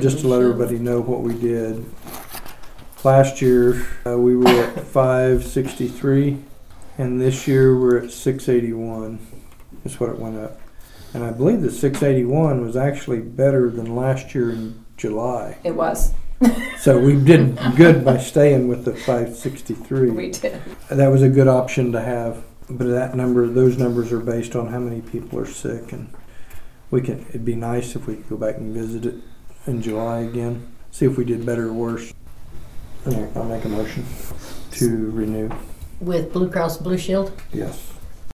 just to let everybody know what we did. Last year, we were at 563, and this year we're at 681. That's what it went up. And I believe the 681 was actually better than last year in July. It was. So we did good by staying with the 563. We did. That was a good option to have, but those numbers are based on how many people are sick, and it'd be nice if we could go back and visit it in July again, see if we did better or worse. I'll make a motion to renew. With Blue Cross Blue Shield? Yes.